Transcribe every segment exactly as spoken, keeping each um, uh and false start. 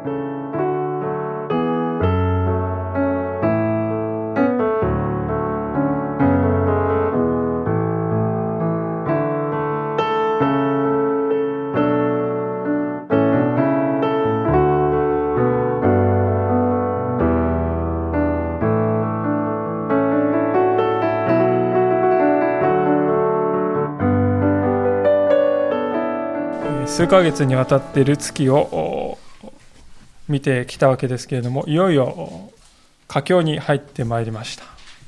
数ヶ月にわたってルツ記を見てきたわけですけれども、いよいよ佳境に入ってまいりました。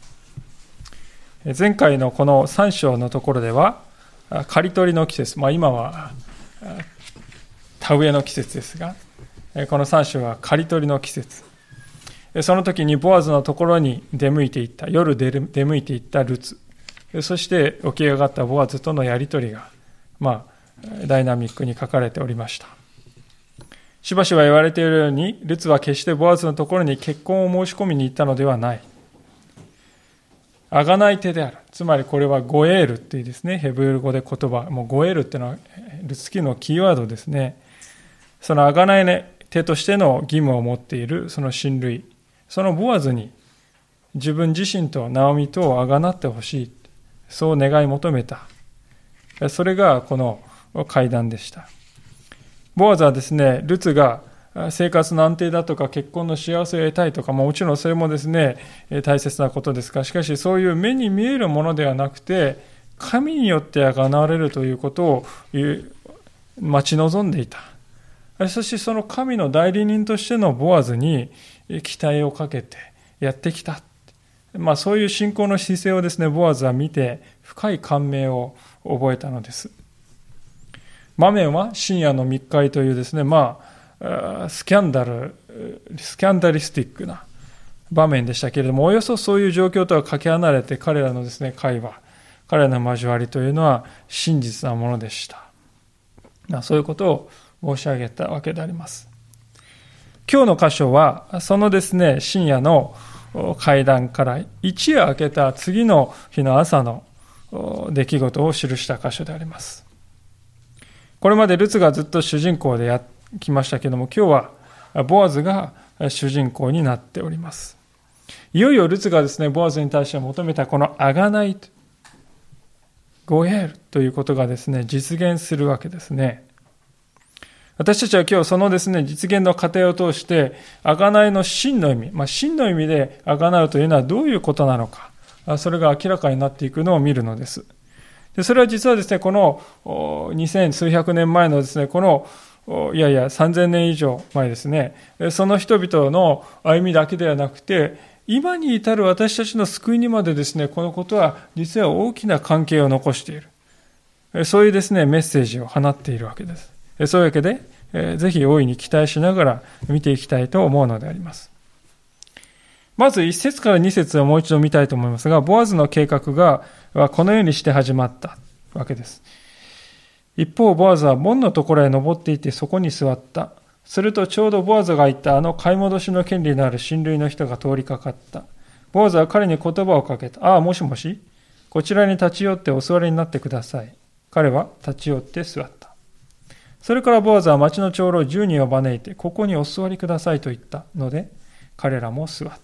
前回のこのさん章のところでは刈り取りの季節、まあ、今は田植えの季節ですが、このさん章は刈り取りの季節。その時にボアズのところに出向いていった夜出向いていったルツ、そして起き上がったボアズとのやり取りがまあダイナミックに書かれておりました。しばしば言われているように、ルツは決してボアズのところに結婚を申し込みに行ったのではない。あがない手である。つまりこれはゴエールっていうですね、ヘブル語で言葉、もうゴエールっていうのはルツ記のキーワードですね。そのあがない手としての義務を持っているその親類、そのボアズに自分自身とナオミとをあがなってほしい、そう願い求めた。それがこの会談でした。ボアズはですね、ルツが生活の安定だとか結婚の幸せを得たいとか、もちろんそれもですね大切なことですが、しかしそういう目に見えるものではなくて、神によってあがなわれるということを待ち望んでいた。そしてその神の代理人としてのボアズに期待をかけてやってきた。まあ、そういう信仰の姿勢をですね、ボアズは見て深い感銘を覚えたのです。場面は深夜の密会というですね、まあ、スキャンダル、スキャンダリスティックな場面でしたけれども、およそそういう状況とはかけ離れて、彼らのですね、会話、彼らの交わりというのは真実なものでした。そういうことを申し上げたわけであります。今日の箇所は、そのですね、深夜の会談から一夜明けた次の日の朝の出来事を記した箇所であります。これまでルツがずっと主人公でやってきましたけれども、今日はボアズが主人公になっております。いよいよルツがですね、ボアズに対して求めたこのあがないゴエールということがですね、実現するわけですね。私たちは今日そのですね、実現の過程を通して、あがないの真の意味、まあ、真の意味であがなうというのはどういうことなのか、それが明らかになっていくのを見るのです。でそれは実はですね、この二千数百年前のですね、このいやいやさんぜんねん以上前ですね、その人々の歩みだけではなくて、今に至る私たちの救いにまでですね、このことは実は大きな関係を残している。そういうですね、メッセージを放っているわけです。そういうわけで、ぜひ大いに期待しながら見ていきたいと思うのであります。まず一節から二節をもう一度見たいと思いますが、ボアズの計画がこのようにして始まったわけです。一方、ボアズは門のところへ登っていてそこに座った。するとちょうどボアズが言ったあの買い戻しの権利のある親類の人が通りかかった。ボアズは彼に言葉をかけた。ああ、もしもし、こちらに立ち寄ってお座りになってください。彼は立ち寄って座った。それからボアズは町の長老じゅうにんを招いて、ここにお座りくださいと言ったので、彼らも座った。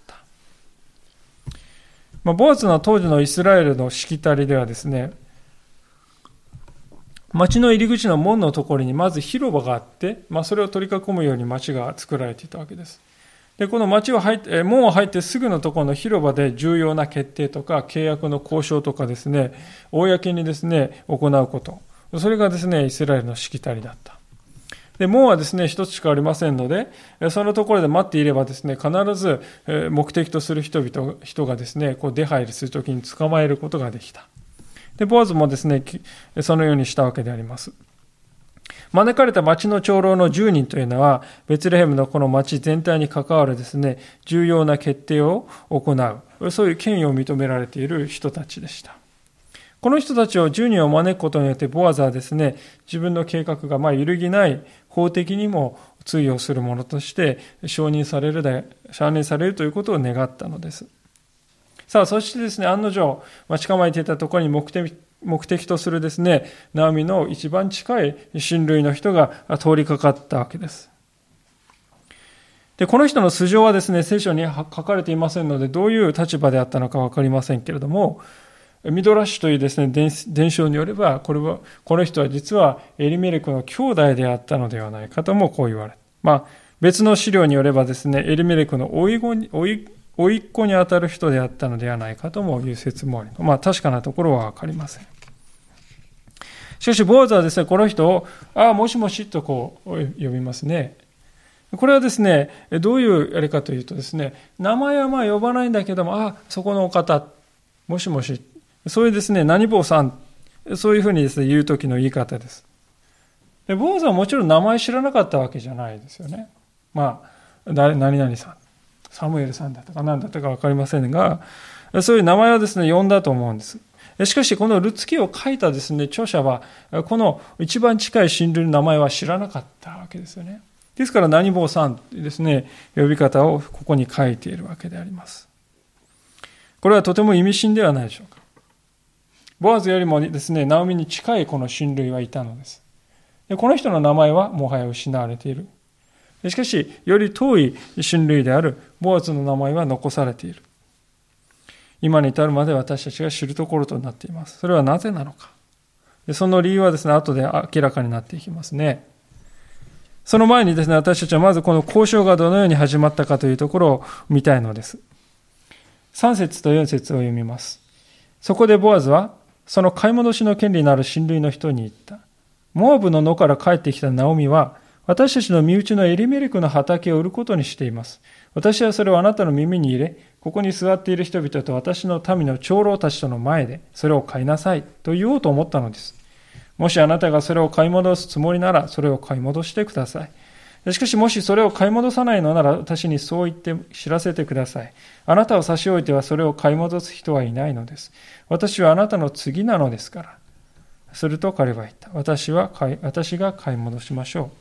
まあ、ボアズの当時のイスラエルのしきたりではですね、町の入り口の門のところにまず広場があって、まあ、それを取り囲むように町が作られていたわけです。で、この町を入って、門を入ってすぐのところの広場で重要な決定とか契約の交渉とかですね、公にですね、行うこと。それがですね、イスラエルのしきたりだった。で、門はですね、一つしかありませんので、そのところで待っていればですね、必ず目的とする人々、人がですね、こう出入りするときに捕まえることができた。で、ボアズもですね、そのようにしたわけであります。招かれた町の長老のじゅうにんというのは、ベツレヘムのこの町全体に関わるですね、重要な決定を行う、そういう権威を認められている人たちでした。この人たちをじゅうにんを招くことによって、ボアズはですね、自分の計画がまあ揺るぎない法的にも通用するものとして承認されるで、承認されるということを願ったのです。さあ、そしてですね、案の定、待ち構えていたところに目的、目的とするですね、ナオミの一番近い親類の人が通りかかったわけです。 で、この人の素性はですね、聖書に書かれていませんので、どういう立場であったのかわかりませんけれども、ミドラッシュというですね、伝承によれば、これは、この人は実はエリメレクの兄弟であったのではないかともこう言われる。まあ、別の資料によればですね、エリメレクの甥い子に、甥い、甥いっ子にあたる人であったのではないかともいう説もあり、まあ、確かなところはわかりません。しかし、ボーアズはですね、この人を、ああ、もしもしとこう呼びますね。これはですね、どういうあれかというとですね、名前はまあ呼ばないんだけども、あ、そこのお方、もしもし、そういうですね、何坊さん、そういうふうにですね、言うときの言い方です。で、坊主はもちろん名前知らなかったわけじゃないですよね。まあ、何々さん、サムエルさんだとか何だったかわかりませんが、そういう名前はですね、呼んだと思うんです。しかし、このルツ記を書いたですね、著者は、この一番近い親類の名前は知らなかったわけですよね。ですから、何坊さんというですね、呼び方をここに書いているわけであります。これはとても意味深ではないでしょうか。ボアズよりもですね、ナオミに近いこの親類はいたのです。で、この人の名前はもはや失われている。しかし、より遠い親類であるボアズの名前は残されている。今に至るまで私たちが知るところとなっています。それはなぜなのか。で、その理由はですね、後で明らかになっていきますね。その前にですね、私たちはまずこの交渉がどのように始まったかというところを見たいのです。さん節とよん節を読みます。そこでボアズは、その買い戻しの権利のある親類の人に言った。モアブの野から帰ってきたナオミは、私たちの身内のエリメレクの畑を売ることにしています。私はそれをあなたの耳に入れ、ここに座っている人々と私の民の長老たちとの前で、それを買いなさいと言おうと思ったのです。もしあなたがそれを買い戻すつもりなら、それを買い戻してください。しかしもしそれを買い戻さないのなら、私にそう言って知らせてください。あなたを差し置いてはそれを買い戻す人はいないのです。私はあなたの次なのですから。すると彼は言った。私は買い、私が買い戻しましょう。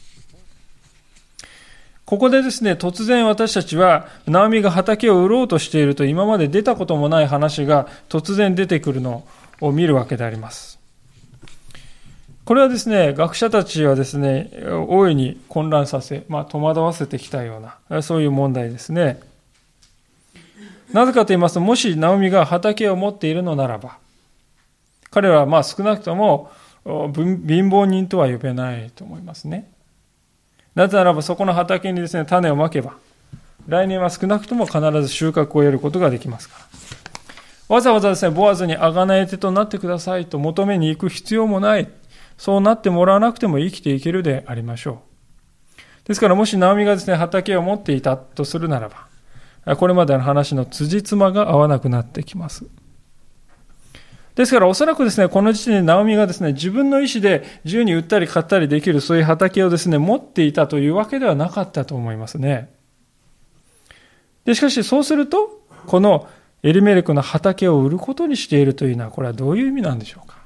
ここでですね、突然私たちは、ナオミが畑を売ろうとしていると今まで出たこともない話が突然出てくるのを見るわけであります。これはですね、学者たちはですね、大いに混乱させ、まあ、戸惑わせてきたような、そういう問題ですね。なぜかと言いますと、もしナオミが畑を持っているのならば、彼はまあ少なくとも貧乏人とは呼べないと思いますね。なぜならばそこの畑にですね、種をまけば、来年は少なくとも必ず収穫を得ることができますから。わざわざですね、ボアズに贖い手となってくださいと求めに行く必要もない。そうなってもらわなくても生きていけるでありましょう。ですからもしナオミがですね、畑を持っていたとするならば、これまでの話の辻褄が合わなくなってきます。ですからおそらくですね、この時点でナオミがですね、自分の意思で自由に売ったり買ったりできるそういう畑をですね、持っていたというわけではなかったと思いますね。で、しかしそうすると、このエリメレクの畑を売ることにしているというのは、これはどういう意味なんでしょうか。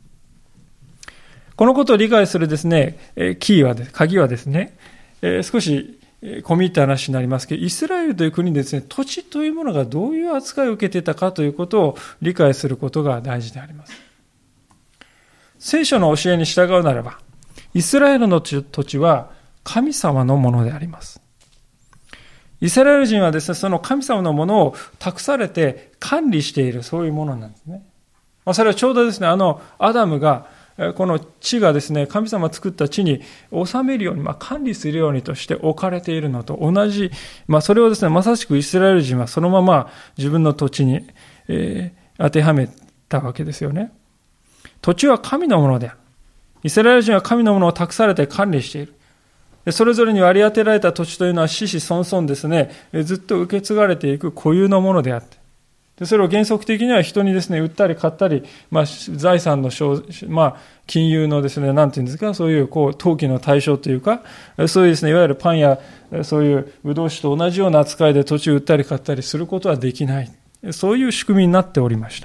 このことを理解するですね、キーは、鍵はですね、少し込み入った話になりますけど、イスラエルという国でですね、土地というものがどういう扱いを受けていたかということを理解することが大事であります。聖書の教えに従うならば、イスラエルの土地は神様のものであります。イスラエル人はですね、その神様のものを託されて管理している、そういうものなんですね。それはちょうどですね、あのアダムがこの地がですね、神様作った地に収めるように、まあ、管理するようにとして置かれているのと同じ、まあ、それをですね、まさしくイスラエル人はそのまま自分の土地に、えー、当てはめたわけですよね。土地は神のものである。イスラエル人は神のものを託されて管理している。それぞれに割り当てられた土地というのは子々孫々ですね、ずっと受け継がれていく固有のものであって、でそれを原則的には人にですね、売ったり買ったり、まあ、財産の、まあ、金融のですね、なんていうんですか、そういう、こう、投機の対象というか、そういうですね、いわゆるパンや、そういうブドウ酒と同じような扱いで土地を売ったり買ったりすることはできない。そういう仕組みになっておりました。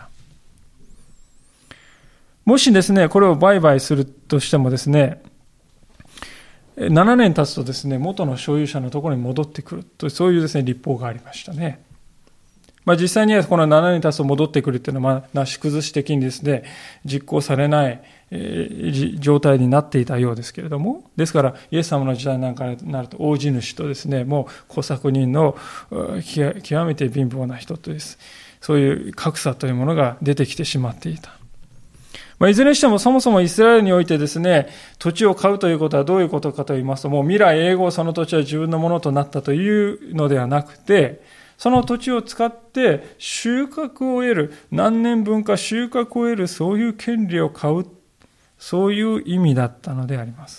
もしですね、これを売買するとしてもですね、ななねん経つとですね、元の所有者のところに戻ってくると、そういうですね、立法がありましたね。 まあ、実際にはこのななねん経つと戻ってくるっていうのは、まあ、なし崩し的にですね、実行されない、えー、状態になっていたようですけれども、ですから、イエス様の時代なんかになると、大地主とですね、もう工作人の極めて貧乏な人とです。そういう格差というものが出てきてしまっていた。まあ、いずれにしてもそもそもイスラエルにおいてですね、土地を買うということはどういうことかと言いますと、もう未来永劫その土地は自分のものとなったというのではなくて、その土地を使って収穫を得る、何年分か収穫を得る、そういう権利を買う、そういう意味だったのであります。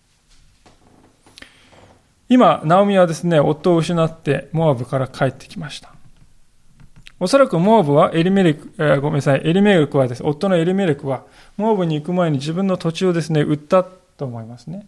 今、ナオミはですね、夫を失ってモアブから帰ってきました。おそらくモアブはエリメレク、えー、ごめんなさい、エリメレクはです、夫のエリメレクは、モアブに行く前に自分の土地をですね、売ったと思いますね。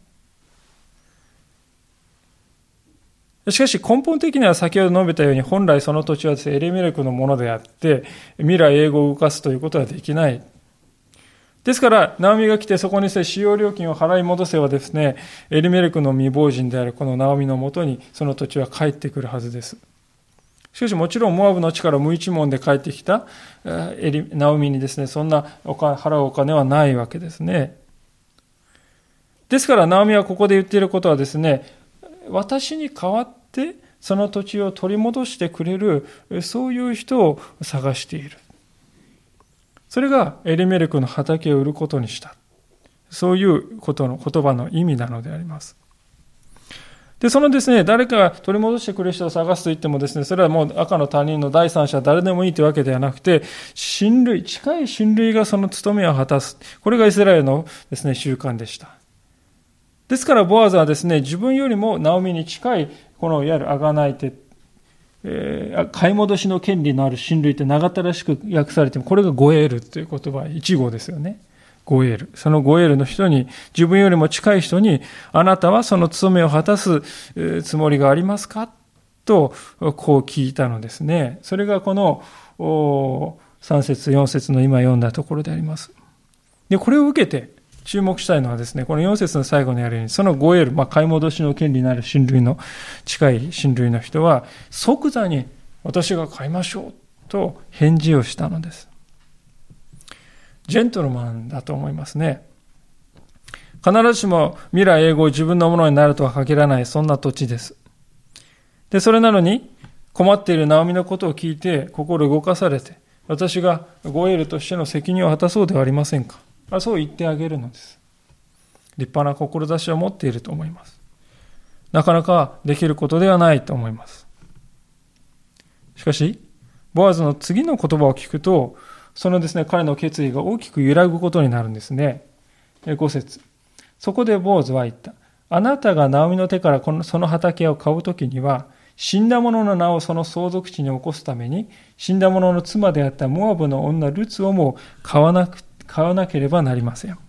しかし根本的には先ほど述べたように、本来その土地はですね、エリメレクのものであって、未来永劫を動かすということはできない。ですから、ナオミが来てそこに使用料金を払い戻せばですね、エリメレクの未亡人であるこのナオミのもとにその土地は帰ってくるはずです。しかしもちろんモアブの地から無一文で帰ってきたエリナオミにですね、そんなお金払うお金はないわけですね。ですからナオミはここで言っていることはですね、私に代わってその土地を取り戻してくれる、そういう人を探している。それがエリメレクの畑を売ることにした。そういうことの言葉の意味なのであります。で、そのですね、誰かが取り戻してくれる人を探すと言ってもですね、それはもう赤の他人の第三者、誰でもいいというわけではなくて、親類、近い親類がその務めを果たす。これがイスラエルのですね、習慣でした。ですからボアズはですね、自分よりもナオミに近い、このいわゆるあがない手、えー、買い戻しの権利のある親類って長ったらしく訳されても、これがゴエールという言葉、一語ですよね。ゴエール。そのゴエールの人に、自分よりも近い人に、あなたはその務めを果たすつもりがありますかと、こう聞いたのですね。それがこのさん節、よん節の今読んだところであります。で、これを受けて注目したいのはですね、このよん節の最後にあるように、そのゴエール、まあ、買い戻しの権利のある親類の、近い親類の人は、即座に私が買いましょうと返事をしたのです。ジェントルマンだと思いますね。必ずしも未来永劫自分のものになるとは限らない、そんな土地です。で、それなのに困っているナオミのことを聞いて心動かされて、私がゴエールとしての責任を果たそうではありませんか。そう言ってあげるのです。立派な志を持っていると思います。なかなかできることではないと思います。しかし、ボアズの次の言葉を聞くと、そのですね、彼の決意が大きく揺らぐことになるんですね。ご節。そこでボアズは言った。あなたがナオミの手からこのその畑を買うときには、死んだ者の名をその相続地に起こすために、死んだ者の妻であったモアブの女ルツをも買わなく、買わなければなりません。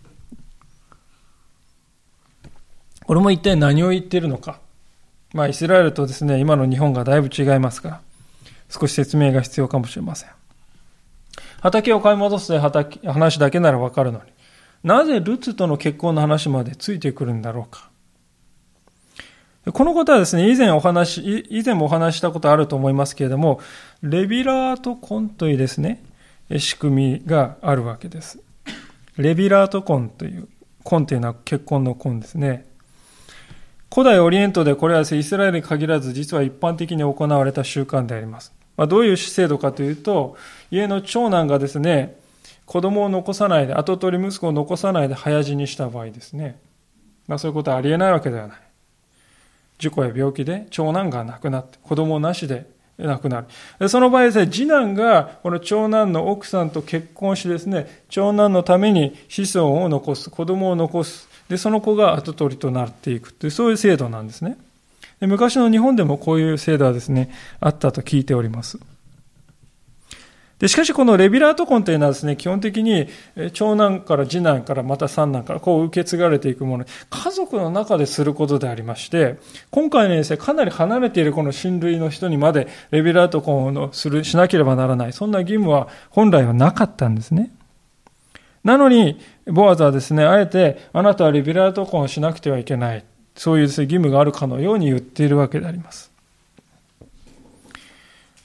これも一体何を言っているのか。まあ、イスラエルとですね、今の日本がだいぶ違いますから、少し説明が必要かもしれません。畑を買い戻す畑話だけならわかるのに、なぜルツとの結婚の話までついてくるんだろうか。このことはですね、以前お話、以前もお話したことあると思いますけれども、レビラート婚というですね、仕組みがあるわけです。レビラート婚という、婚というのは結婚の婚ですね。古代オリエントでこれはイスラエルに限らず実は一般的に行われた習慣であります。まあ、どういう制度かというと、家の長男がですね、子供を残さないで、跡取り息子を残さないで早死にした場合ですね。まあ、そういうことはありえないわけではない。事故や病気で長男が亡くなって、子供なしで亡くなる。その場合ですね、次男がこの長男の奥さんと結婚しですね、長男のために子孫を残す、子供を残す。で、その子が跡取りとなっていくという、そういう制度なんですね。で、昔の日本でもこういう制度はですね、あったと聞いております。で、しかしこのレビラート婚というのはですね、基本的に長男から次男からまた三男からこう受け継がれていくもの、家族の中ですることでありまして、今回のですね、かなり離れているこの親類の人にまでレビラート婚をする、しなければならない、そんな義務は本来はなかったんですね。なのに、ボアズはですね、あえてあなたはレビラート婚をしなくてはいけない、そういうですね、義務があるかのように言っているわけであります。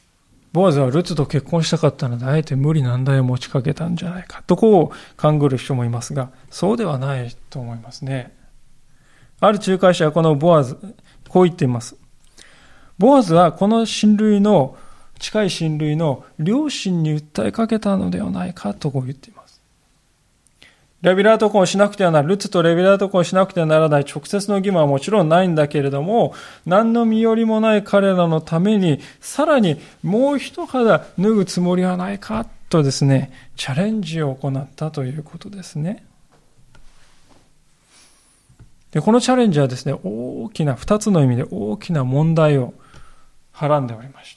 ボアズはルツと結婚したかったので、あえて無理難題を持ちかけたんじゃないかとこう勘ぐる人もいますが、そうではないと思いますね。ある仲介者はこのボアズ、こう言っています。ボアズはこの親類の、近い親類の両親に訴えかけたのではないかとこう言っています。レビラート婚をしなくてはならない、ルツとレビラート婚をしなくてはならない直接の義務はもちろんないんだけれども、何の身寄りもない彼らのために、さらにもう一肌脱ぐつもりはないかとですね、チャレンジを行ったということですね。で、このチャレンジはですね、大きな、二つの意味で大きな問題をはらんでおりました。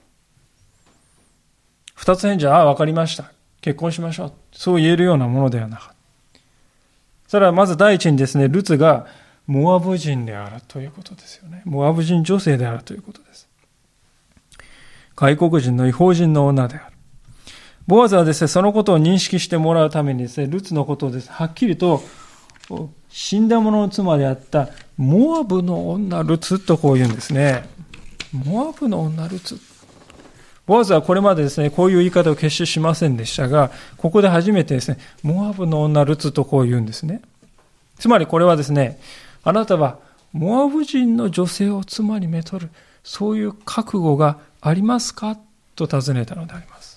二つ返事は、ああ、わかりました。結婚しましょう。そう言えるようなものではなかった。それはまず第一にですね、ルツがモアブ人であるということですよね。モアブ人女性であるということです。外国人の異邦人の女である。ボアズはですね、そのことを認識してもらうためにですね、ルツのことをですね、はっきりと死んだ者の妻であったモアブの女ルツとこう言うんですね。モアブの女ルツ。ボアズはこれまでですね、こういう言い方を決してしませんでしたが、ここで初めてですね、モアブの女ルツとこう言うんですね。つまりこれはですね、あなたはモアブ人の女性を妻にめとる、そういう覚悟がありますかと尋ねたのであります。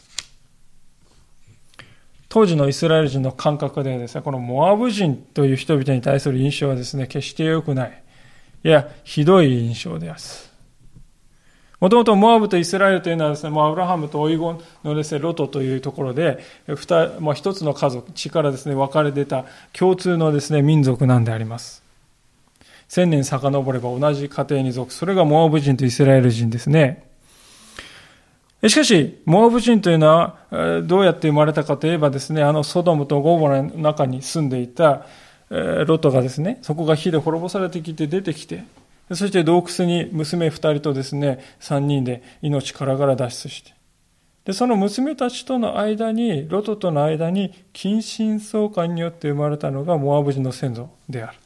当時のイスラエル人の感覚ではですね、このモアブ人という人々に対する印象はですね、決して良くない。いや、ひどい印象です。もともとモアブとイスラエルというのはですね、もうアブラハムとオイゴンのですね、ロトというところで、二、まあ、一つの家族、地からですね、分かれ出た共通のですね、民族なんであります。千年遡れば同じ家庭に属す。それがモアブ人とイスラエル人ですね。しかし、モアブ人というのはどうやって生まれたかといえばですね、あのソドムとゴモラの中に住んでいたロトがですね、そこが火で滅ぼされてきて出てきて、そして洞窟に娘二人とですね、三人で命からがら脱出して、で、その娘たちとの間に、ロトとの間に近親相関によって生まれたのがモアブ人の先祖である。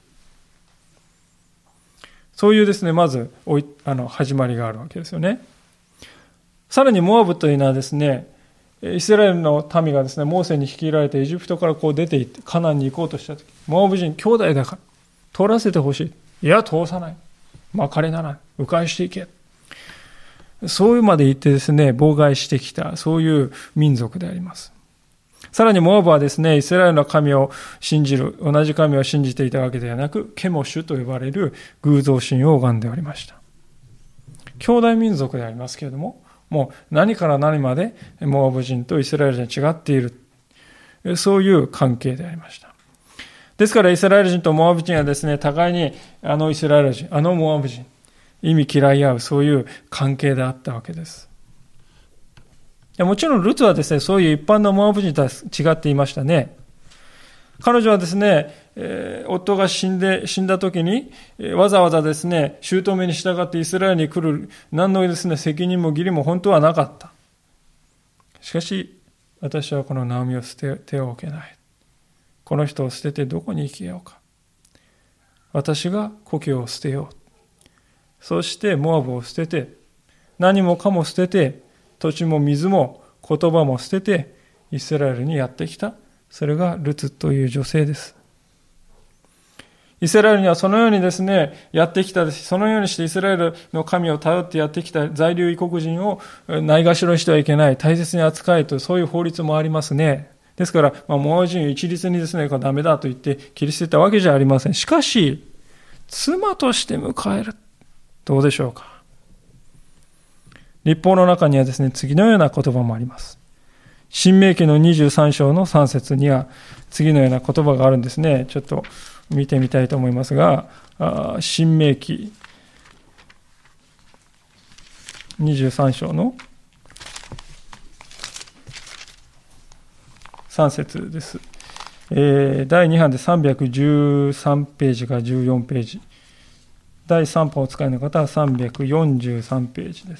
そういうですね、まずおいあの始まりがあるわけですよね。さらにモアブというのはですね、イスラエルの民がですね、モーセに率いられてエジプトからこう出て行ってカナンに行こうとしたとき、モアブ人兄弟だから通らせてほしい。いや、通さない。まかれならん。迂回していけ。そういうまで言ってですね、妨害してきた、そういう民族であります。さらにモアブはですね、イスラエルの神を信じる、同じ神を信じていたわけではなく、ケモシュと呼ばれる偶像神を拝んでおりました。兄弟民族でありますけれども、もう何から何までモアブ人とイスラエル人は違っている。そういう関係でありました。ですからイスラエル人とモアブ人はですね、互いにあのイスラエル人、あのモアブ人、意味嫌い合うそういう関係であったわけです。もちろんルツはですね、そういう一般のモアブ人とは違っていましたね。彼女はですね、えー、夫が死んで、死んだ時に、えー、わざわざですね、姑に従ってイスラエルに来る何のですね、責任も義理も本当はなかった。しかし、私はこのナオミを捨て、手を置けない。この人を捨ててどこに生きようか。私が故郷を捨てよう。そしてモアブを捨てて、何もかも捨てて、土地も水も言葉も捨てて、イスラエルにやってきた。それがルツという女性です。イスラエルにはそのようにですね、やってきた、そのようにしてイスラエルの神を頼ってやってきた在留異国人をないがしろにしてはいけない、大切に扱いと、そういう法律もありますね。ですから、まあ、モアブ人を一律にですね、ダメだと言って切り捨てたわけじゃありません。しかし、妻として迎える。どうでしょうか。律法の中にはですね、次のような言葉もあります。申命記のにじゅうさん章のさん節には次のような言葉があるんですね。ちょっと見てみたいと思いますが、申命記にじゅうさん章のさん節です。えー、だいに版でさんびゃくじゅうさんページからじゅうよんページ。だいさん版をお使いの方はさんびゃくよんじゅうさんページです。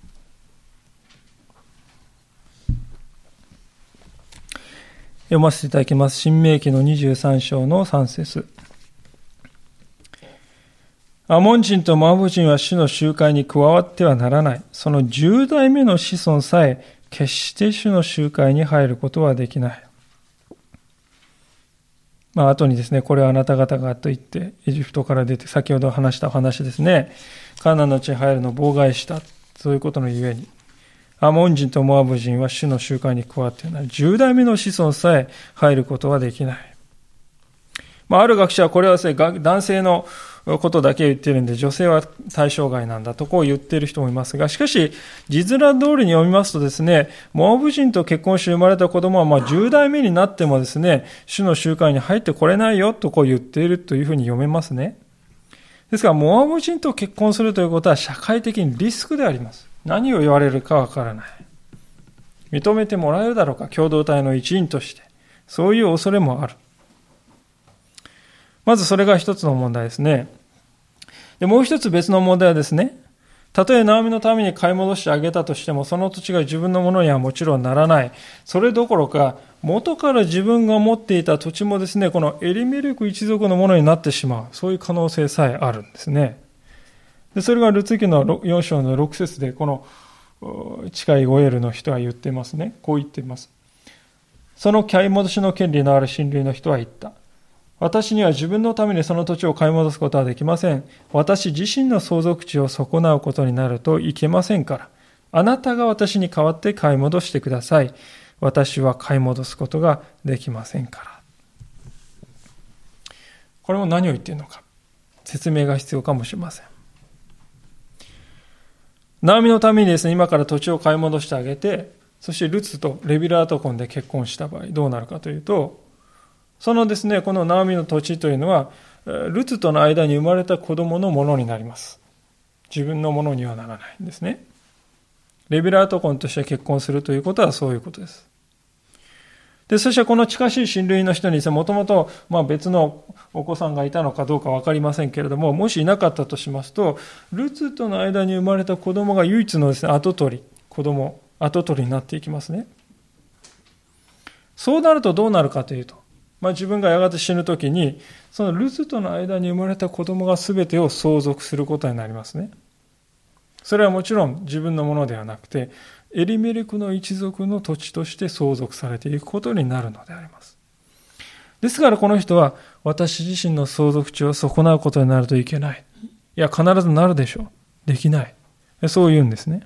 読ませていただきます。申命記のにじゅうさん章のさん節。 アモン人とモアブ人は主の集会に加わってはならない。その十代目の子孫さえ決して主の集会に入ることはできない。まあ後にですね、これはあなた方がと言ってエジプトから出て、先ほど話したお話ですね、カナンの地に入るのを妨害した、そういうことのゆえに、アモン人とモアブ人は主の集会に加わってはならない。十代目の子孫さえ入ることはできない。まあ、ある学者はこれはですね、男性のことだけ言っているんで、女性は対象外なんだとこう言っている人もいますが、しかし、字面通りに読みますとですね、モアブ人と結婚して生まれた子供は、まあ、十代目になってもですね、主の集会に入ってこれないよとこう言っているというふうに読めますね。ですから、モアブ人と結婚するということは社会的にリスクであります。何を言われるかわからない。認めてもらえるだろうか、共同体の一員として。そういう恐れもある。まずそれが一つの問題ですね。で、もう一つ別の問題はですね、たとえナオミのために買い戻してあげたとしても、その土地が自分のものにはもちろんならない。それどころか、元から自分が持っていた土地もですね、このエリメレク一族のものになってしまう。そういう可能性さえあるんですね。で、それがルツ記のよん章のろく節で、この近いゴエルの人は言ってますね。こう言っています。その買い戻しの権利のある親類の人は言った。私には自分のためにその土地を買い戻すことはできません。私自身の相続地を損なうことになるといけませんから。あなたが私に代わって買い戻してください。私は買い戻すことができませんから。これも何を言っているのか。説明が必要かもしれません。ナオミのためにですね、今から土地を買い戻してあげて、そしてルツとレビラート婚で結婚した場合どうなるかというと、そのですね、このナオミの土地というのは、ルツとの間に生まれた子供のものになります。自分のものにはならないんですね。レビラート婚として結婚するということはそういうことです。で、そしてこの近しい親類の人にですね、もともとまあ別のお子さんがいたのかどうか分かりませんけれども、もしいなかったとしますと、ルツとの間に生まれた子供が唯一のですね、跡取り、子供、跡取りになっていきますね。そうなるとどうなるかというと、まあ、自分がやがて死ぬときに、そのルツとの間に生まれた子供が全てを相続することになりますね。それはもちろん自分のものではなくて、エリメレクの一族の土地として相続されていくことになるのであります。ですからこの人は、私自身の相続地を損なうことになるといけない。いや、必ずなるでしょう。できない。そう言うんですね。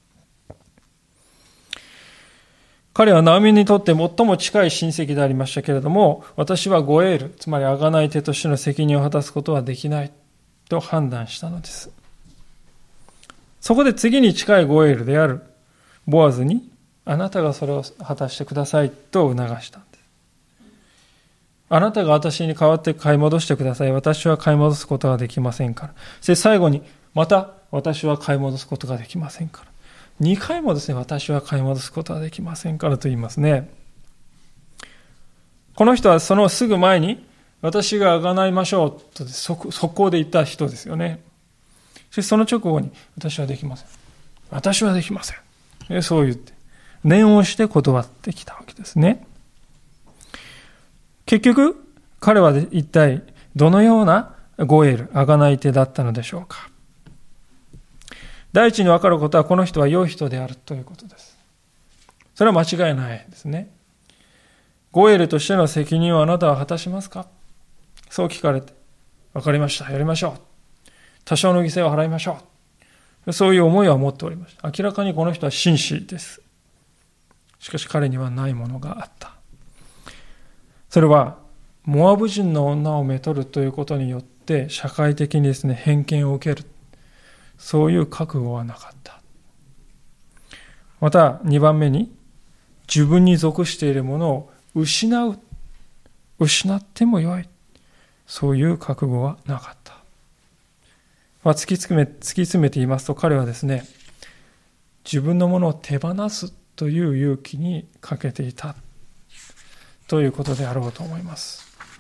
彼はナオミにとって最も近い親戚でありましたけれども、私はゴエール、つまり贖い手としての責任を果たすことはできないと判断したのです。そこで次に近いゴエールであるボアズに、あなたがそれを果たしてくださいと促したんです。あなたが私に代わって買い戻してください。私は買い戻すことができませんから。そして最後に、また私は買い戻すことができませんから。にかいもですね、私は買い戻すことはできませんからと言いますね。この人はそのすぐ前に、私が贖いましょうと速攻で言った人ですよね。そしてその直後に、私はできません。私はできません。そう言って、念をして断ってきたわけですね。結局、彼は一体どのようなゴエール、贖い手だったのでしょうか。第一に分かることは、この人は良い人であるということです。それは間違いないですね。ゴエールとしての責任をあなたは果たしますか？そう聞かれて、分かりました、やりましょう。多少の犠牲を払いましょう。そういう思いは持っておりました。明らかにこの人は紳士です。しかし彼にはないものがあった。それは、モアブ人の女をめとるということによって、社会的にですね、偏見を受ける。そういう覚悟はなかった。またにばんめに、自分に属しているものを失う。失ってもよい。そういう覚悟はなかった。まあ、突き詰め、突き詰めて言いますと、彼はですね、自分のものを手放すという勇気に欠けていたということであろうと思います。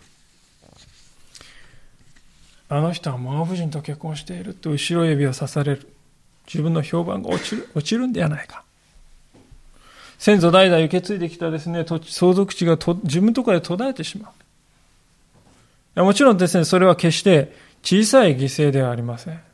あの人はモアブ人と結婚していると後ろ指を刺される。自分の評判が落ちる、落ちるんではないか。先祖代々受け継いできたですね、土地相続地がと自分のところで途絶えてしまう。いやもちろんですね、それは決して小さい犠牲ではありません。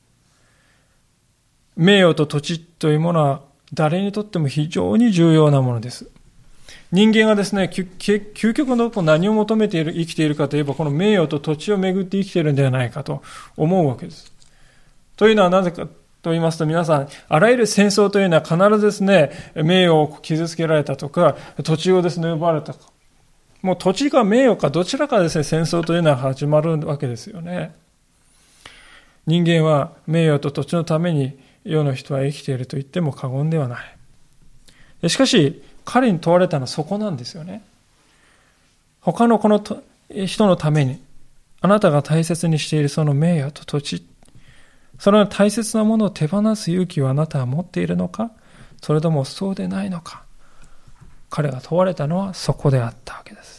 名誉と土地というものは誰にとっても非常に重要なものです。人間がですね、究極の何を求めている、生きているかといえば、この名誉と土地をめぐって生きているんではないかと思うわけです。というのはなぜかと言いますと、皆さん、あらゆる戦争というのは必ずですね、名誉を傷つけられたとか、土地をですね、奪われたか。もう土地か名誉かどちらかですね、戦争というのは始まるわけですよね。人間は名誉と土地のために世の人は生きていると言っても過言ではない。しかし、彼に問われたのはそこなんですよね。他のこの人のために、あなたが大切にしているその名誉と土地、その大切なものを手放す勇気をあなたは持っているのか、それともそうでないのか。彼が問われたのはそこであったわけです。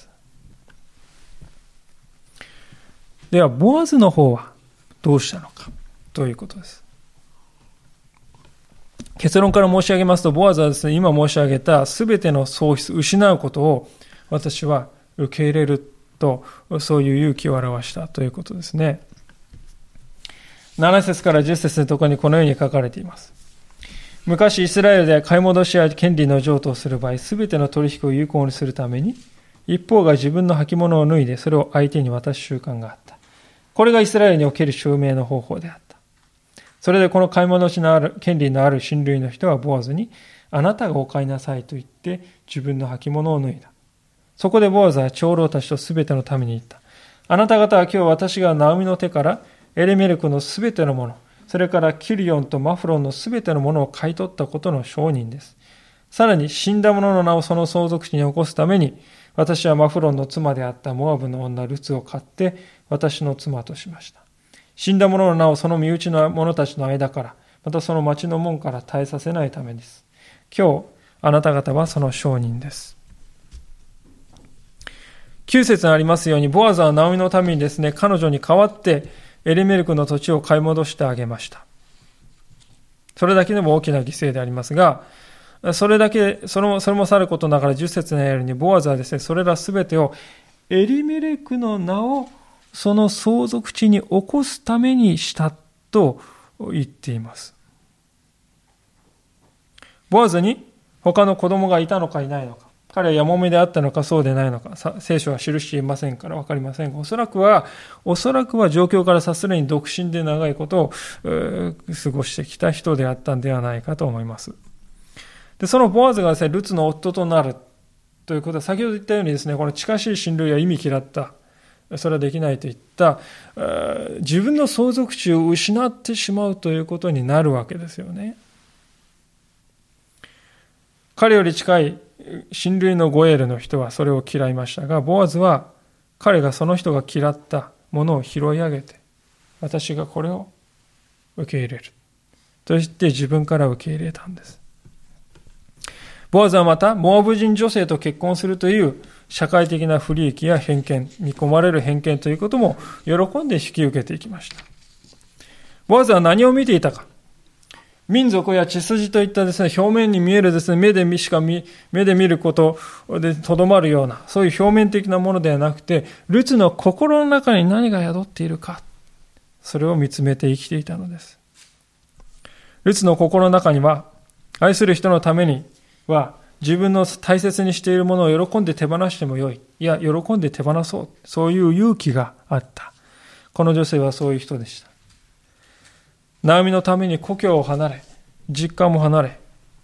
では、ボアズの方はどうしたのかということです。結論から申し上げますと、ボアズはですね、今申し上げたすべての喪失、失うことを私は受け入れると、そういう勇気を表したということですね。なな節からじゅっ節のところにこのように書かれています。昔イスラエルで買い戻しや権利の譲渡をする場合、すべての取引を有効にするために、一方が自分の履物を脱いで、それを相手に渡す習慣があった。これがイスラエルにおける証明の方法であった。それでこの買い戻しのある、権利のある親類の人はボアズに、あなたがお買いなさいと言って自分の履物を脱いだ。そこでボアズは長老たちとすべてのために言った。あなた方は今日私がナオミの手からエレメルクのすべてのもの、それからキリオンとマフロンのすべてのものを買い取ったことの証人です。さらに死んだ者の名をその相続地に起こすために、私はマフロンの妻であったモアブの女ルツを買って私の妻としました。死んだ者の名をその身内の者たちの間から、またその町の門から絶えさせないためです。今日、あなた方はその証人です。きゅう節にありますように、ボアズはナオミのためにですね、彼女に代わってエリメルクの土地を買い戻してあげました。それだけでも大きな犠牲でありますが、それだけ、それも、それもさることながらじゅっ節のように、ボアズはですね、それらすべてをエリメレクの名をその相続地に起こすためにしたと言っています。ボアズに他の子供がいたのかいないのか、彼はやもめであったのかそうでないのか、聖書は記していませんから分かりませんが、おそらくは、おそらくは状況から察するに独身で長いことを過ごしてきた人であったんではないかと思います。で、そのボアズがですね、ルツの夫となるということは、先ほど言ったようにですね、この近しい親類は意味嫌った。それはできないといった、自分の相続地を失ってしまうということになるわけですよね。彼より近い親類のゴエールの人はそれを嫌いましたが、ボアズは彼がその人が嫌ったものを拾い上げて、私がこれを受け入れると言って自分から受け入れたんです。ボアズはまたモアブ人女性と結婚するという社会的な不利益や偏見、見込まれる偏見ということも喜んで引き受けていきました。ボアズは何を見ていたか。民族や血筋といったですね、表面に見えるですね、目で見しか見、目で見ることでとどまるような、そういう表面的なものではなくて、ルツの心の中に何が宿っているか、それを見つめて生きていたのです。ルツの心の中には、愛する人のためには、自分の大切にしているものを喜んで手放してもよい。いや、喜んで手放そう。そういう勇気があった。この女性はそういう人でした。ナオミのために故郷を離れ、実家も離れ、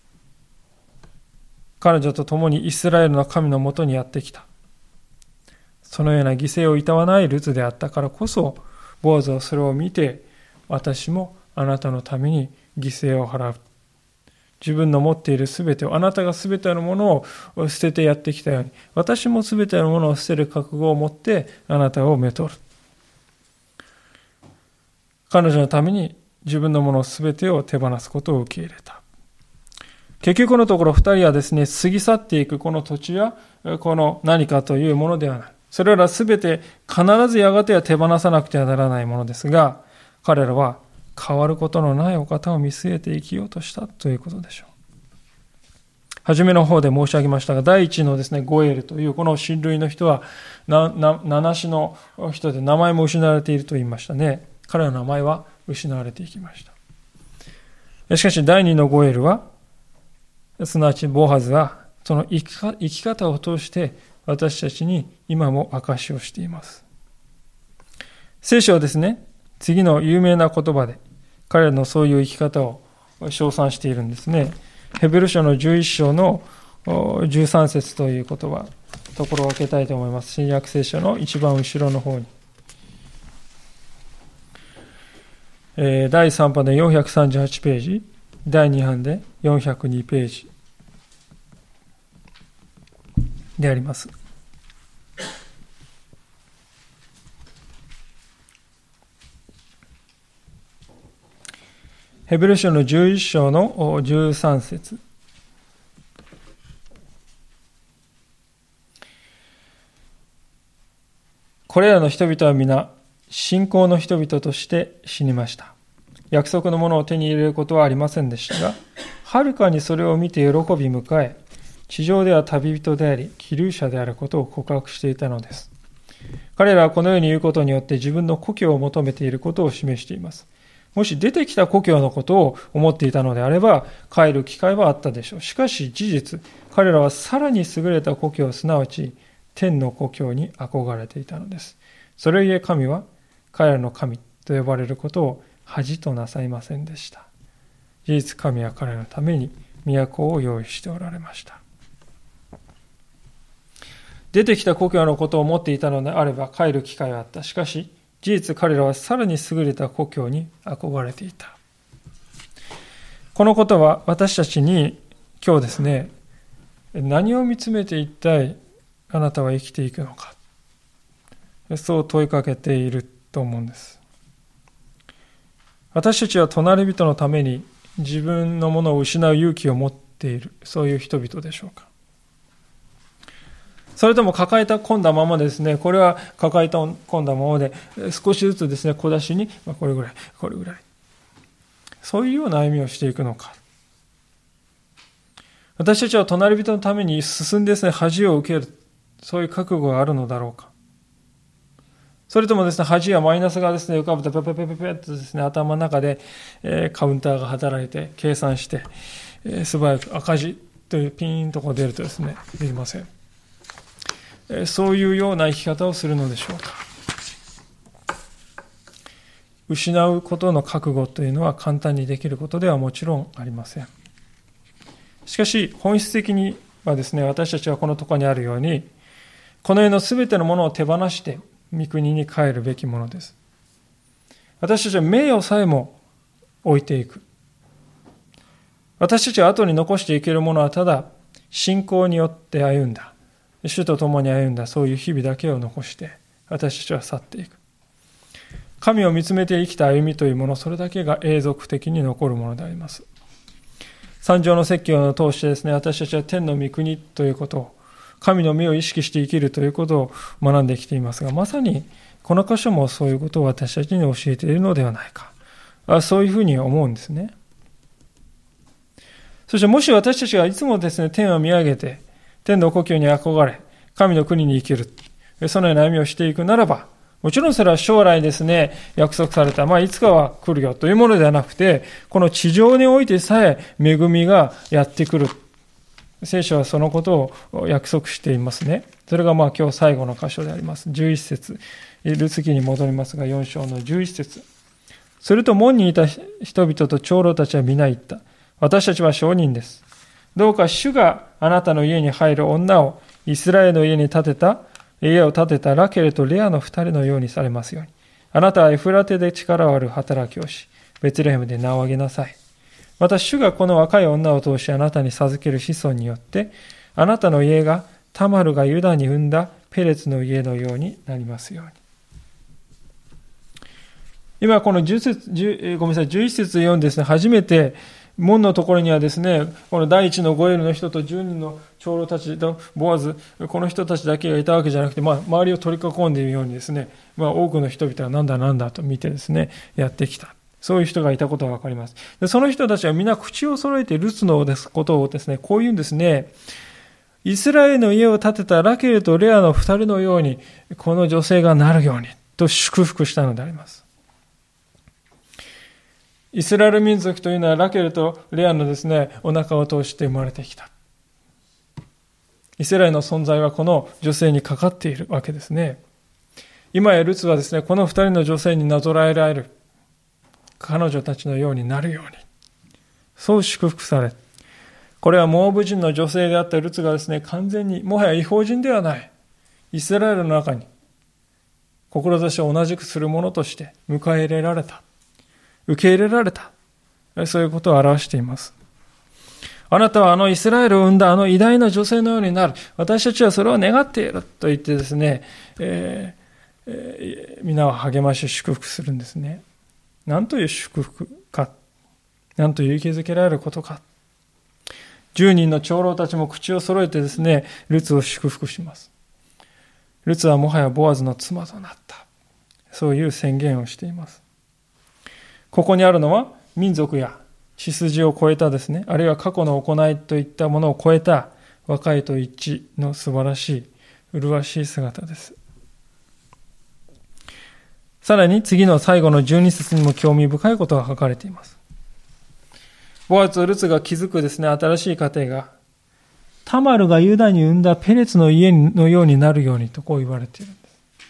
彼女と共にイスラエルの神のもとにやってきた。そのような犠牲をいたわないルツであったからこそ、ボアズはそれを見て、私もあなたのために犠牲を払う。自分の持っているすべてを、あなたがすべてのものを捨ててやってきたように、私もすべてのものを捨てる覚悟を持ってあなたをめとる。彼女のために自分のものすべてを手放すことを受け入れた。結局のところ二人はですね、過ぎ去っていくこの土地やこの何かというものではない。それらすべて必ずやがては手放さなくてはならないものですが、彼らは変わることのないお方を見据えて生きようとしたということでしょう。 初めの方で申し上げましたが、第一のですね、ゴエルというこの親類の人は、な、な、七種の人で名前も失われていると言いましたね。彼の名前は失われていきました。しかし第二のゴエルは、すなわちボーハズは、その生きか、生き方を通して私たちに今も証しをしています。聖書はですね、次の有名な言葉で、彼らのそういう生き方を称賛しているんですね。ヘブル書のじゅういっ章のじゅうさん節という言葉、ところを開けたいと思います。新約聖書の一番後ろの方に。えー、だいさん版でよんひゃくさんじゅうはちページ、だいに版でよんひゃくにページであります。ヘブル書のじゅういっ章のじゅうさん節。これらの人々は皆、信仰の人々として死にました。約束のものを手に入れることはありませんでしたが、はるかにそれを見て喜び迎え、地上では旅人であり、寄留者であることを告白していたのです。彼らはこのように言うことによって自分の故郷を求めていることを示しています。もし出てきた故郷のことを思っていたのであれば、帰る機会はあったでしょう。しかし事実、彼らはさらに優れた故郷、すなわち天の故郷に憧れていたのです。それゆえ神は、彼らの神と呼ばれることを恥となさいませんでした。事実、神は彼らのために都を用意しておられました。出てきた故郷のことを思っていたのであれば帰る機会はあった。しかし、事実彼らはさらに優れた故郷に憧れていた。このことは私たちに今日ですね、何を見つめて一体あなたは生きていくのか、そう問いかけていると思うんです。私たちは隣人のために自分のものを失う勇気を持っている、そういう人々でしょうか。それとも抱えた込んだままですね、これは抱えた込んだままで、少しずつですね、小出しに、まあ、これぐらい、これぐらい。そういうような歩みをしていくのか。私たちは隣人のために進んでですね、恥を受ける、そういう覚悟があるのだろうか。それともですね、恥やマイナスがですね、浮かぶとペペペペペッとですね、頭の中で、えー、カウンターが働いて、計算して、えー、素早く赤字というピーンとこう出るとですね、できません。そういうような生き方をするのでしょうか。失うことの覚悟というのは簡単にできることではもちろんありません。しかし本質的にはですね、私たちはこのところにあるように、この世のすべてのものを手放して御国に帰るべきものです。私たちは名誉さえも置いていく。私たちは後に残していけるものはただ信仰によって歩んだ、主と共に歩んだそういう日々だけを残して私たちは去っていく。神を見つめて生きた歩みというもの、それだけが永続的に残るものであります。三条の説教を通してですね、私たちは天の御国ということを、神の目を意識して生きるということを学んできていますが、まさにこの箇所もそういうことを私たちに教えているのではないか、そういうふうに思うんですね。そしてもし私たちがいつもですね、天を見上げて天の故郷に憧れ、神の国に生きる、そのような歩みをしていくならば、もちろんそれは将来ですね、約束された、まあいつかは来るよというものではなくて、この地上においてさえ恵みがやってくる。聖書はそのことを約束していますね。それがまあ今日最後の箇所であります。じゅういち節、ルツ記に戻りますが、よん章のじゅういち節。すると門にいた人々と長老たちは皆言った。私たちは証人です。どうか主があなたの家に入る女をイスラエルの家に建てた、家を建てたラケルとレアの二人のようにされますように。あなたはエフラテで力ある働きをし、ベツレヘムで名を挙げなさい。また主がこの若い女を通しあなたに授ける子孫によって、あなたの家がタマルがユダに産んだペレツの家のようになりますように。今このじゅう節、じゅうごめんなさい、じゅういち節読んでですね、初めて門のところにはですね、この第一のゴエルの人とじゅうにんの長老たちとボアズ、この人たちだけがいたわけじゃなくて、まあ、周りを取り囲んでいるようにですね、まあ、多くの人々はなんだなんだと見てですね、やってきた。 そういう人がいたことがわかります。で、その人たちは皆口を揃えてルツのことをですね、こう言うんですね。イスラエルの家を建てたラケルとレアの二人のように、この女性がなるように、と祝福したのであります。イスラエル民族というのはラケルとレアのですね、お腹を通して生まれてきた。イスラエルの存在はこの女性にかかっているわけですね。今やルツはですね、この二人の女性になぞらえられる彼女たちのようになるように、そう祝福され、これはモアブ人の女性であったルツがですね、完全にもはや異邦人ではないイスラエルの中に志を同じくする者として迎え入れられた、受け入れられた、そういうことを表しています。あなたはあのイスラエルを生んだあの偉大な女性のようになる。私たちはそれを願っていると言ってですね、えーえー、皆を励まし祝福するんですね。何という祝福か。何と勇気づけられることか。十人の長老たちも口を揃えてですね、ルツを祝福します。ルツはもはやボアズの妻となった。そういう宣言をしています。ここにあるのは民族や血筋を超えたですね、あるいは過去の行いといったものを超えた和解と一致の素晴らしい、麗しい姿です。さらに次の最後のじゅうに節にも興味深いことが書かれています。ボアズとルツが築くですね、新しい家庭が、タマルがユダに生んだペレツの家のようになるようにとこう言われているんです。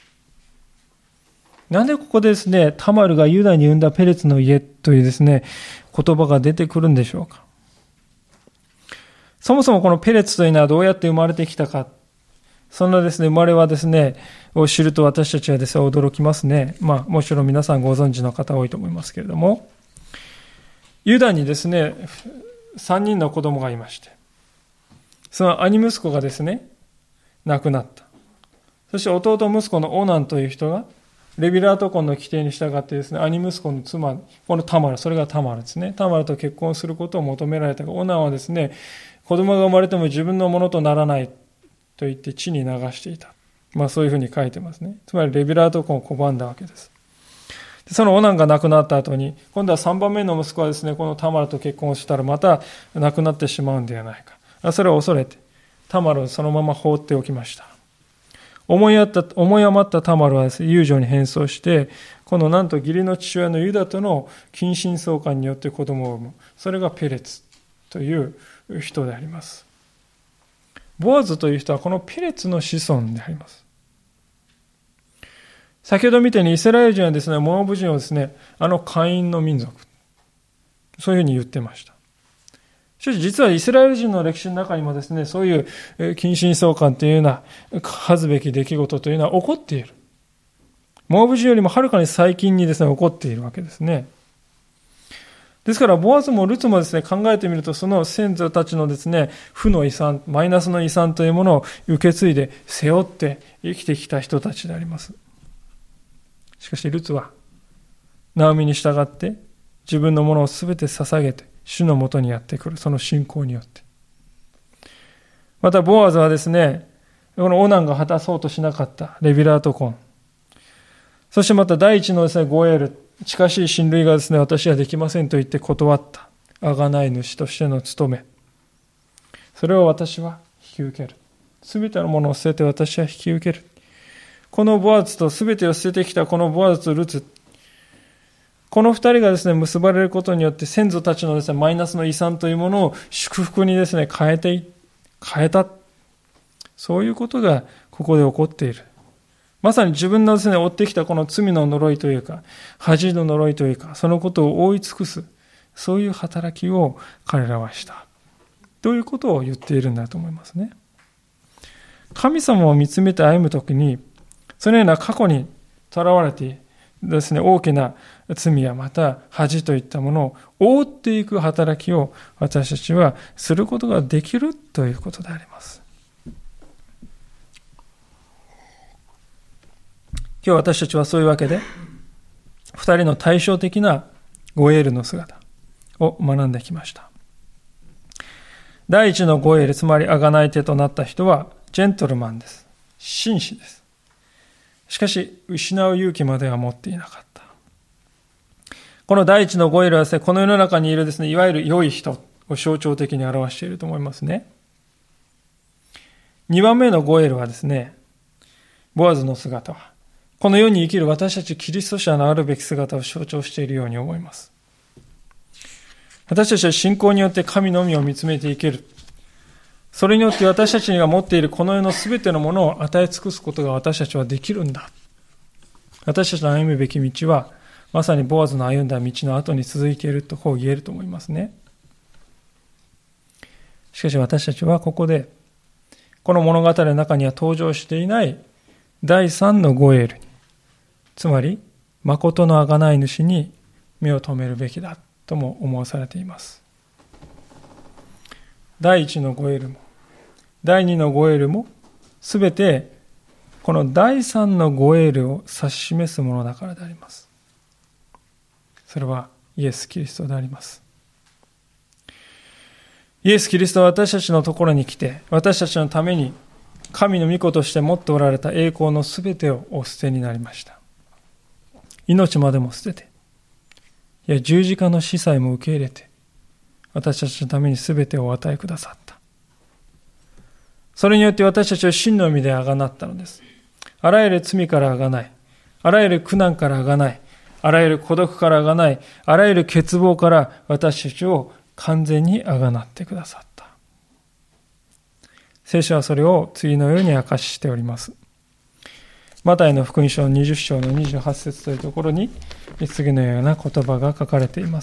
なんでここでですね、タマルがユダに生んだペレツの家というですね、言葉が出てくるんでしょうか。そもそもこのペレツというのはどうやって生まれてきたか。そんなですね、生まれはですね、を知ると私たちはですね、驚きますね。まあ、もちろん皆さんご存知の方多いと思いますけれども、ユダにですね、さんにんの子供がいまして、その兄息子がですね、亡くなった。そして弟息子のオナンという人が、レビラート婚の規定に従ってですね、兄息子の妻、このタマル、それがタマルですね。タマルと結婚することを求められたが、オナンはですね、子供が生まれても自分のものとならないと言って地に流していた。まあそういうふうに書いてますね。つまりレビラート婚を拒んだわけです。そのオナンが亡くなった後に、今度はさんばんめの息子はですね、このタマルと結婚したらまた亡くなってしまうんではないか。それを恐れて、タマルをそのまま放っておきました。思いやった、思い余ったタマルはですね、遊女に変装して、このなんと義理の父親のユダとの近親相関によって子供を産む。それがペレツという人であります。ボアズという人はこのペレツの子孫であります。先ほど見たようにイスラエル人はですね、モアブ人はですね、あのカインの民族。そういうふうに言ってました。しかし実はイスラエル人の歴史の中にもですね、そういう近親相関というような恥ずべき出来事というのは起こっている。モアブ人よりもはるかに最近にですね、起こっているわけですね。ですから、ボアズもルツもですね、考えてみると、その先祖たちのですね、負の遺産、マイナスの遺産というものを受け継いで、背負って生きてきた人たちであります。しかし、ルツは、ナオミに従って、自分のものをすべて捧げて、主のもとにやってくる、その信仰によって。また、ボアズはですね、このオナンが果たそうとしなかったレビラート婚。そしてまた第一のですね、ゴエール、近しい親類がですね、私はできませんと言って断った。贖い主としての務め。それを私は引き受ける。すべてのものを捨てて私は引き受ける。このボアズとすべてを捨ててきたこのボアズとルツ。この二人がですね、結ばれることによって先祖たちのですね、マイナスの遺産というものを祝福にですね、変えて、変えた。そういうことがここで起こっている。まさに自分のですね、追ってきたこの罪の呪いというか、恥の呪いというか、そのことを覆い尽くす、そういう働きを彼らはした。ということを言っているんだと思いますね。神様を見つめて歩むときに、そのような過去にとらわれてですね、大きな罪やまた恥といったものを覆っていく働きを私たちはすることができるということであります。今日私たちはそういうわけで、二人の対照的なゴエールの姿を学んできました。第一のゴエール、つまり贖い手となった人はジェントルマンです。紳士です。しかし、失う勇気までは持っていなかった。 この第一のゴエルはですね、この世の中にいるですね、いわゆる良い人を象徴的に表していると思いますね。にばんめのゴエルはですね、ボアズの姿は、この世に生きる私たちキリスト者のあるべき姿を象徴しているように思います。私たちは信仰によって神のみを見つめていける。それによって私たちが持っているこの世のすべてのものを与え尽くすことが私たちはできるんだ。私たちの歩むべき道は、まさにボアズの歩んだ道の後に続いているとこう言えると思いますね。しかし私たちはここで、この物語の中には登場していない第三のゴエルに、つまり、誠の贖い主に目を留めるべきだとも思わされています。第一のゴエルも、第二のゴエルも、すべてこの第三のゴエルを指し示すものだからであります。それはイエス・キリストであります。イエス・キリストは私たちのところに来て、私たちのために神の御子として持っておられた栄光のすべてをお捨てになりました。命までも捨てて、いや十字架の死さえも受け入れて、私たちのためにすべてをお与えくださった。それによって私たちは真の意味であがなったのです。あらゆる罪からあがない、あらゆる苦難からあがない、あらゆる孤独からあがない、あらゆる欠乏から私たちを完全にあがなってくださった。聖書はそれを次のように明かししております。マタイの福音書のにじゅっ章のにじゅうはち節というところに次のような言葉が書かれています。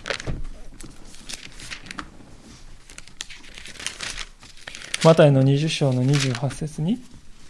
マタイのにじゅっ章のにじゅうはち節に、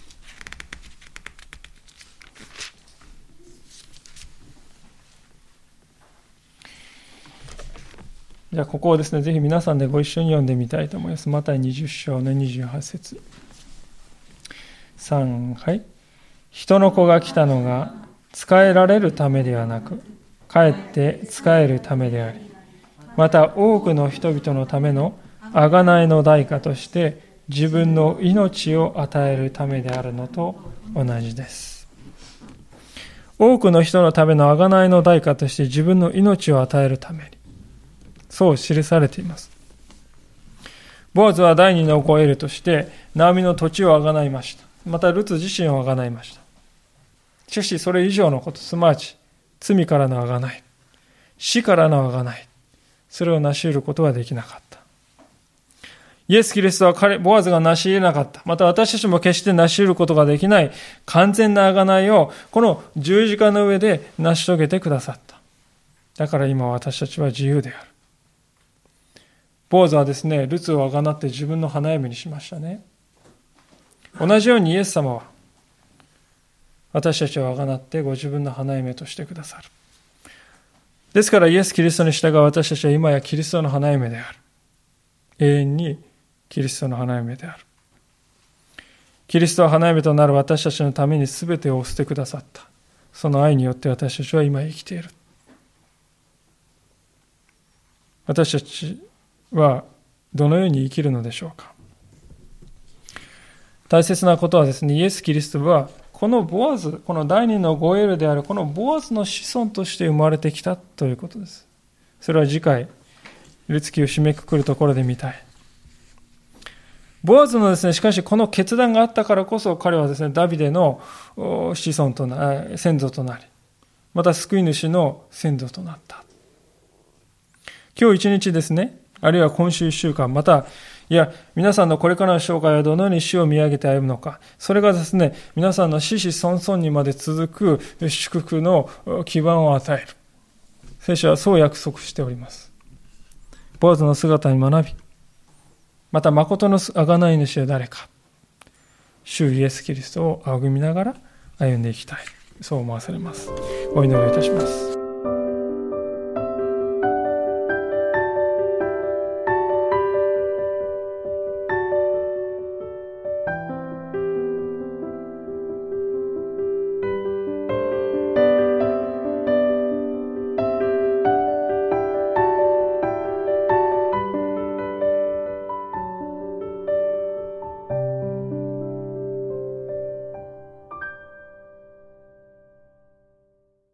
じゃあここをですね、ぜひ皆さんでご一緒に読んでみたいと思います。マタイにじゅっ章のにじゅうはち節。さん、はい。人の子が来たのが仕えられるためではなく、かえって仕えるためであり、また多くの人々のための贖いの代価として自分の命を与えるためであるのと同じです。多くの人のための贖いの代価として自分の命を与えるために、そう記されています。ボアズは第二のゴエルとしてナオミの土地を贖いました。またルツ自身を贖いました。しかしそれ以上のこと、すなわち罪からの贖い、死からの贖い、それを成し得ることはできなかった。イエス・キリストは彼、ボアズが成し得なかった。また私たちも決して成し得ることができない完全な贖いをこの十字架の上で成し遂げてくださった。だから今私たちは自由である。ボアズはですね、ルツをあがなって自分の花嫁にしましたね。同じようにイエス様は私たちをあがなってご自分の花嫁としてくださる。ですからイエス・キリストに従う私たちは今やキリストの花嫁である。永遠にキリストの花嫁である。キリストは花嫁となる私たちのために全てをお捨てくださった。その愛によって私たちは今生きている。私たちはどのように生きるのでしょうか。大切なことはですね、イエス・キリストはこのボアズ、この第二のゴエルであるこのボアズの子孫として生まれてきたということです。それは次回ルツ記を締めくくるところで見たい。ボアズのですね、しかしこの決断があったからこそ彼はですね、ダビデの子孫とな、先祖となり、また救い主の先祖となった。今日一日ですね、あるいは今週一週間、また、いや、皆さんのこれからの生涯はどのように死を見上げて歩むのか、それがですね、皆さんの子々孫々にまで続く祝福の基盤を与える。聖書はそう約束しております。ボアズの姿に学び、また誠の贖い主は誰か、主イエス・キリストを仰ぎ見ながら歩んでいきたい。そう思わされます。お祈りをいたします。